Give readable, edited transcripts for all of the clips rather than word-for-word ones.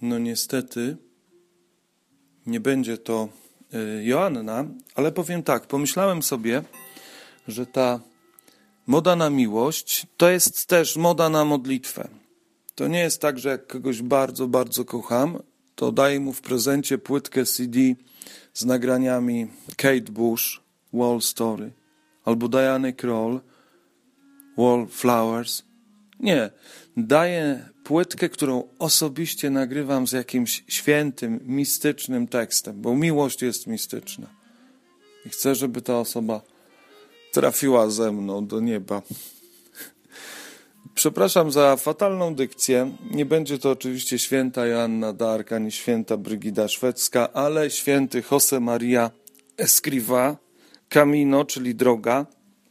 No niestety nie będzie to Joanna, ale powiem tak, pomyślałem sobie, że ta moda na miłość to jest też moda na modlitwę. To nie jest tak, że jak kogoś bardzo, bardzo kocham, to daję mu w prezencie płytkę CD z nagraniami Kate Bush, Wall Story, albo Diany Kroll, Wallflowers. Nie, daję płytkę, którą osobiście nagrywam z jakimś świętym, mistycznym tekstem, bo miłość jest mistyczna. I chcę, żeby ta osoba trafiła ze mną do nieba. Przepraszam za fatalną dykcję. Nie będzie to oczywiście święta Joanna d'Arc ani święta Brygida Szwedzka, ale święty José María Escrivá, Camino, czyli droga.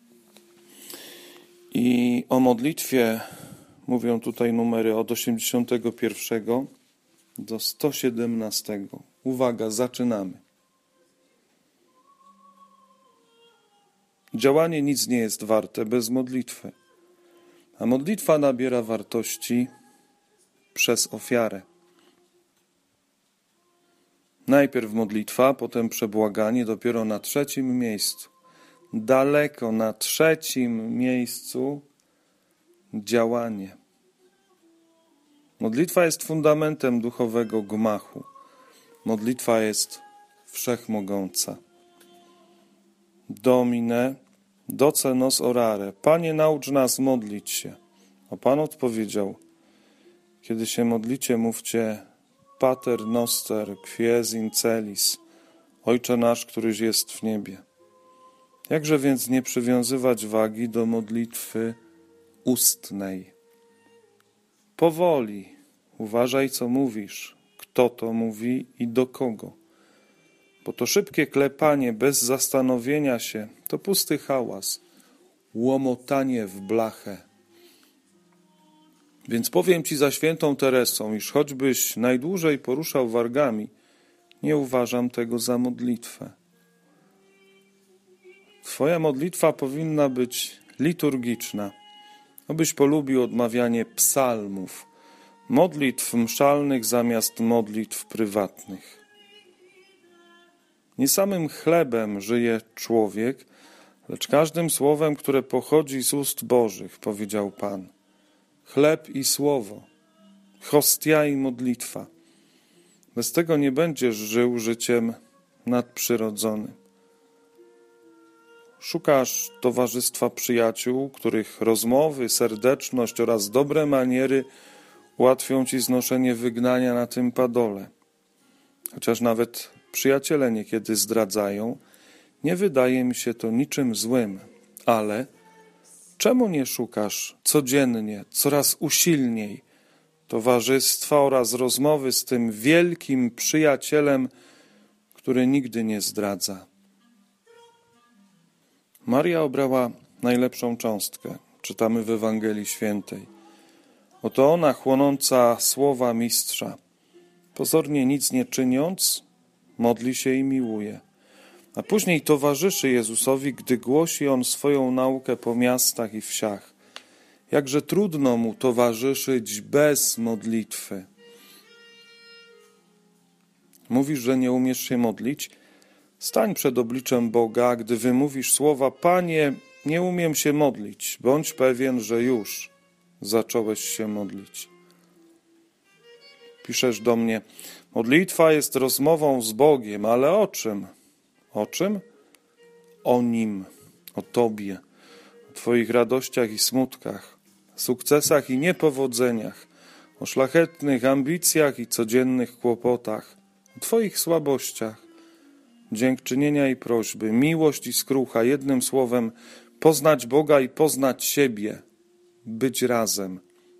I o modlitwie mówią tutaj numery od 81 do 117. Uwaga, zaczynamy. Działanie nic nie jest warte bez modlitwy, a modlitwa nabiera wartości przez ofiarę. Najpierw modlitwa, potem przebłaganie, dopiero na trzecim miejscu, daleko na trzecim miejscu działanie. Modlitwa jest fundamentem duchowego gmachu. Modlitwa jest wszechmogąca. Domine, doce nos orare. Panie, naucz nas modlić się. A Pan odpowiedział, kiedy się modlicie, mówcie Pater noster, quies in celis, Ojcze nasz, któryś jest w niebie. Jakże więc nie przywiązywać wagi do modlitwy ustnej? Powoli, uważaj, co mówisz, kto to mówi i do kogo. Bo to szybkie klepanie bez zastanowienia się to pusty hałas, łomotanie w blachę. Więc powiem ci za świętą Teresą, iż choćbyś najdłużej poruszał wargami, nie uważam tego za modlitwę. Twoja modlitwa powinna być liturgiczna, abyś polubił odmawianie psalmów, modlitw mszalnych zamiast modlitw prywatnych. Nie samym chlebem żyje człowiek, lecz każdym słowem, które pochodzi z ust Bożych, powiedział Pan. Chleb i słowo, hostia i modlitwa. Bez tego nie będziesz żył życiem nadprzyrodzonym. Szukasz towarzystwa przyjaciół, których rozmowy, serdeczność oraz dobre maniery ułatwią ci znoszenie wygnania na tym padole. Chociaż nawet przyjaciele niekiedy zdradzają, nie wydaje mi się to niczym złym, ale czemu nie szukasz codziennie, coraz usilniej towarzystwa oraz rozmowy z tym wielkim przyjacielem, który nigdy nie zdradza? Maria obrała najlepszą cząstkę, czytamy w Ewangelii Świętej. Oto ona, chłonąca słowa mistrza, pozornie nic nie czyniąc, modli się i miłuje. A później towarzyszy Jezusowi, gdy głosi On swoją naukę po miastach i wsiach. Jakże trudno Mu towarzyszyć bez modlitwy. Mówisz, że nie umiesz się modlić? Stań przed obliczem Boga, gdy wymówisz słowa: Panie, nie umiem się modlić. Bądź pewien, że już zacząłeś się modlić. Piszesz do mnie: modlitwa jest rozmową z Bogiem, ale o czym? O czym? O Nim, o Tobie, o Twoich radościach i smutkach, sukcesach i niepowodzeniach, o szlachetnych ambicjach i codziennych kłopotach, o Twoich słabościach, dziękczynienia i prośby, miłość i skrucha, jednym słowem poznać Boga i poznać siebie, być razem.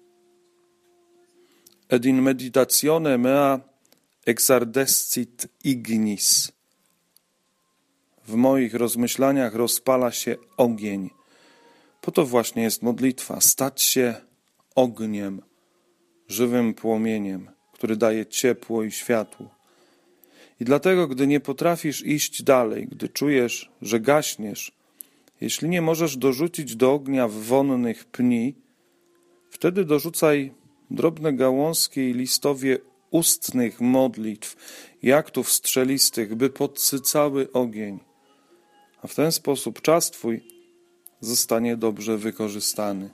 Ed in meditatione mea exardescit ignis. W moich rozmyślaniach rozpala się ogień. Po to właśnie jest modlitwa, stać się ogniem, żywym płomieniem, który daje ciepło i światło. I dlatego, gdy nie potrafisz iść dalej, gdy czujesz, że gaśniesz, jeśli nie możesz dorzucić do ognia wonnych pni, wtedy dorzucaj drobne gałązki i listowie ustnych modlitw i aktów strzelistych, by podsycały ogień. A w ten sposób czas Twój zostanie dobrze wykorzystany.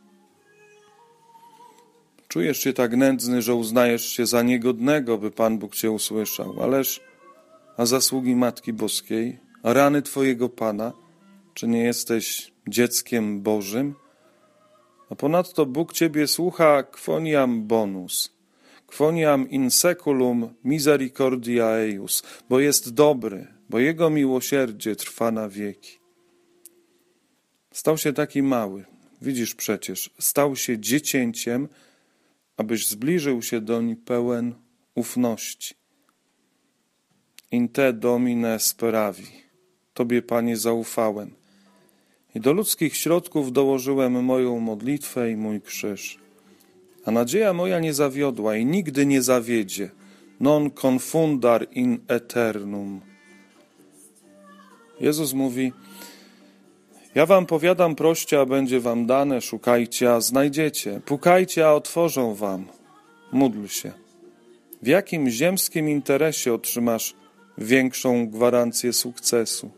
Czujesz się tak nędzny, że uznajesz się za niegodnego, by Pan Bóg Cię usłyszał. A zasługi Matki Boskiej, a rany Twojego Pana, czy nie jesteś dzieckiem Bożym? A ponadto Bóg Ciebie słucha quoniam bonus, quoniam in seculum misericordia eius, bo jest dobry, bo Jego miłosierdzie trwa na wieki. Stał się taki mały, widzisz przecież, stał się dziecięciem, abyś zbliżył się doń pełen ufności. In te domine speravi, Tobie, Panie, zaufałem i do ludzkich środków dołożyłem moją modlitwę i mój krzyż. A nadzieja moja nie zawiodła i nigdy nie zawiedzie. Non confundar in eternum. Jezus mówi: ja wam powiadam, proście, a będzie wam dane, szukajcie, a znajdziecie, pukajcie, a otworzą wam. Módl się. W jakim ziemskim interesie otrzymasz większą gwarancję sukcesu?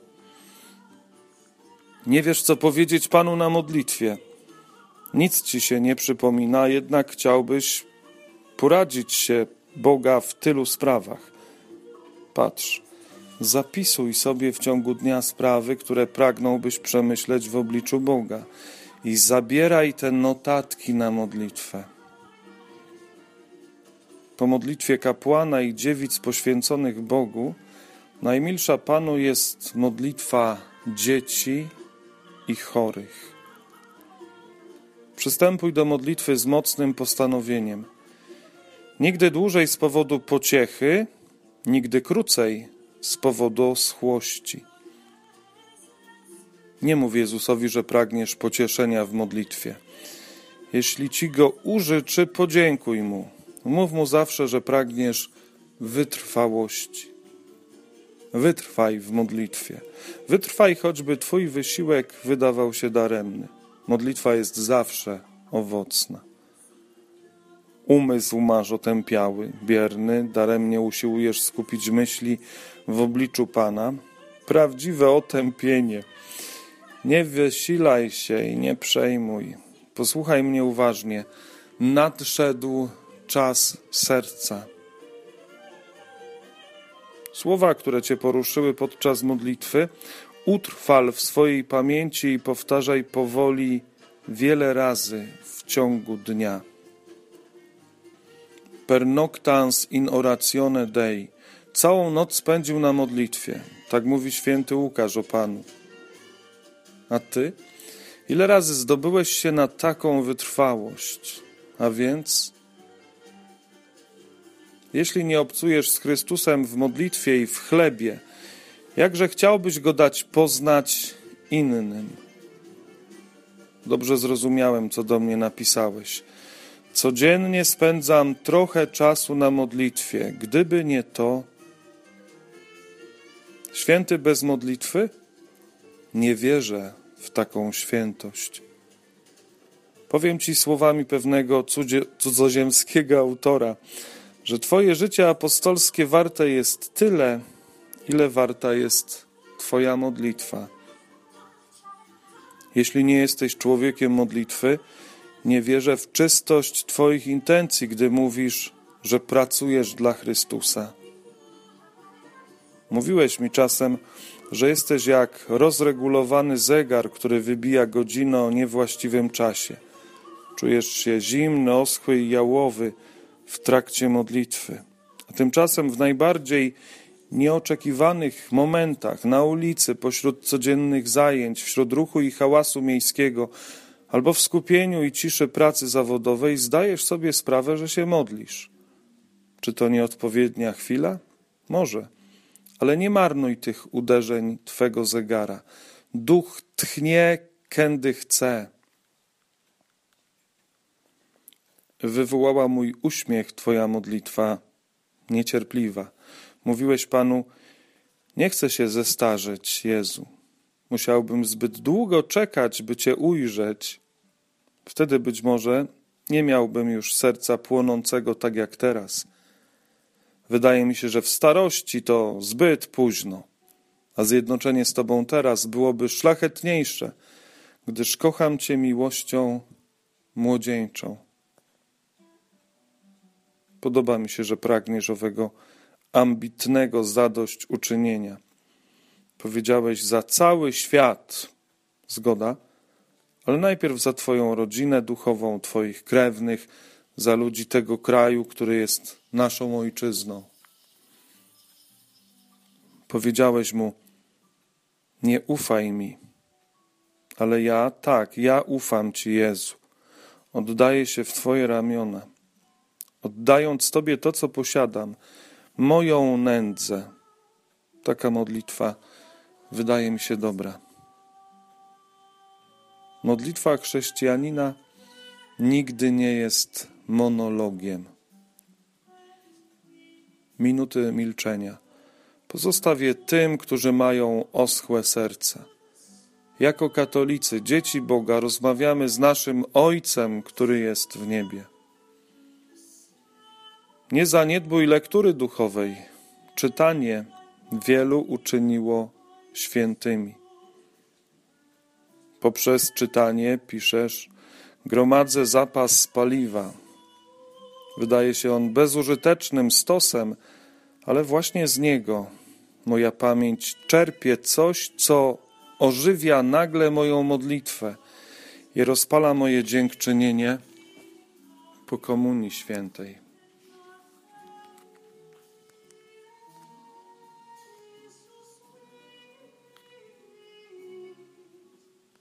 Nie wiesz, co powiedzieć Panu na modlitwie. Nic ci się nie przypomina, jednak chciałbyś poradzić się Boga w tylu sprawach. Patrz, zapisuj sobie w ciągu dnia sprawy, które pragnąłbyś przemyśleć w obliczu Boga i zabieraj te notatki na modlitwę. Po modlitwie kapłana i dziewic poświęconych Bogu najmilsza Panu jest modlitwa dzieci i chorych. Przystępuj do modlitwy z mocnym postanowieniem. Nigdy dłużej z powodu pociechy, nigdy krócej z powodu oschłości. Nie mów Jezusowi, że pragniesz pocieszenia w modlitwie. Jeśli ci go użyczy, podziękuj mu. Mów mu zawsze, że pragniesz wytrwałości. Wytrwaj w modlitwie. Wytrwaj, choćby twój wysiłek wydawał się daremny. Modlitwa jest zawsze owocna. Umysł masz otępiały, bierny, daremnie usiłujesz skupić myśli w obliczu Pana. Prawdziwe otępienie. Nie wysilaj się i nie przejmuj. Posłuchaj mnie uważnie. Nadszedł czas serca. Słowa, które cię poruszyły podczas modlitwy, utrwal w swojej pamięci i powtarzaj powoli wiele razy w ciągu dnia. Per noctans in oratione Dei. Całą noc spędził na modlitwie. Tak mówi święty Łukasz o Panu. A ty? Ile razy zdobyłeś się na taką wytrwałość? A więc, jeśli nie obcujesz z Chrystusem w modlitwie i w chlebie, jakże chciałbyś Go dać poznać innym? Dobrze zrozumiałem, co do mnie napisałeś. Codziennie spędzam trochę czasu na modlitwie. Gdyby nie to... Święty bez modlitwy? Nie wierzę w taką świętość. Powiem ci słowami pewnego cudzoziemskiego autora, że twoje życie apostolskie warte jest tyle, ile warta jest twoja modlitwa. Jeśli nie jesteś człowiekiem modlitwy, nie wierzę w czystość twoich intencji, gdy mówisz, że pracujesz dla Chrystusa. Mówiłeś mi czasem, że jesteś jak rozregulowany zegar, który wybija godzinę o niewłaściwym czasie. Czujesz się zimny, oschły i jałowy w trakcie modlitwy. A tymczasem w najbardziej nieoczekiwanych momentach, na ulicy, pośród codziennych zajęć, wśród ruchu i hałasu miejskiego, albo w skupieniu i ciszy pracy zawodowej zdajesz sobie sprawę, że się modlisz. Czy to nieodpowiednia chwila? Może. Ale nie marnuj tych uderzeń twego zegara. Duch tchnie, kędy chce. Wywołała mój uśmiech twoja modlitwa, niecierpliwa. Mówiłeś Panu, nie chcę się zestarzeć, Jezu. Musiałbym zbyt długo czekać, by Cię ujrzeć. Wtedy być może nie miałbym już serca płonącego tak jak teraz. Wydaje mi się, że w starości to zbyt późno, a zjednoczenie z Tobą teraz byłoby szlachetniejsze, gdyż kocham Cię miłością młodzieńczą. Podoba mi się, że pragniesz owego ambitnego zadośćuczynienia. Powiedziałeś za cały świat, zgoda, ale najpierw za Twoją rodzinę duchową, Twoich krewnych, za ludzi tego kraju, który jest naszą ojczyzną. Powiedziałeś mu, nie ufaj mi, ale ja ufam Ci, Jezu. Oddaję się w Twoje ramiona, oddając Tobie to, co posiadam, moją nędzę. Taka modlitwa wydaje mi się dobra. Modlitwa chrześcijanina nigdy nie jest monologiem. Minuty milczenia pozostawię tym, którzy mają oschłe serca. Jako katolicy, dzieci Boga, rozmawiamy z naszym Ojcem, który jest w niebie. Nie zaniedbuj lektury duchowej. Czytanie wielu uczyniło świętymi. Poprzez czytanie, piszesz, gromadzę zapas paliwa. Wydaje się on bezużytecznym stosem, ale właśnie z niego moja pamięć czerpie coś, co ożywia nagle moją modlitwę i rozpala moje dziękczynienie po Komunii Świętej.